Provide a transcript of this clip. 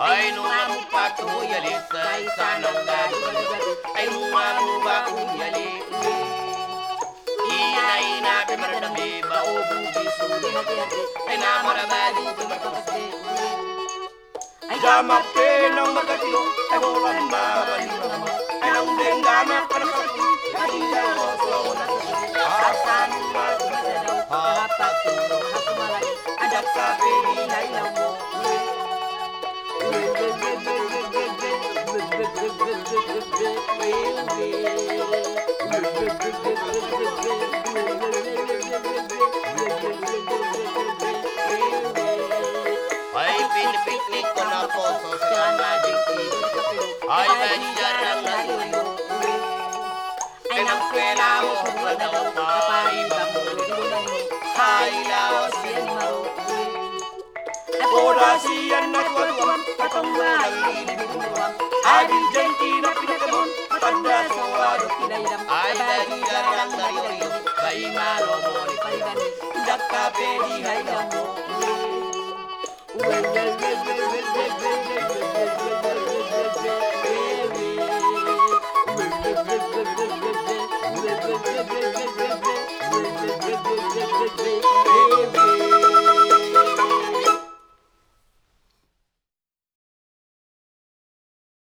Ay nungamu patu yali sanang gadu ay nungamu ba yali ina ina pemerdambe ba obu bisu ay namarabadi pemerkosde ay jamak penang magatilo ay bolan bawan ay nang dengana kanakatu ay jago so asan magdadaw hapatu hasumalay adak kapeli ay lawo ay pinipiknik ko na poso sa nading ay manjarang naliyo ay nang kwela mo sa daw ay bamulong ay lawas yan maro Oda siyan na tuwan katong ay liburuan Adi jengki na pinakabon matanda so adok kinailam Ay bagi garang dariyo Bay malo mo ni paligani Dak ka pedi hay mo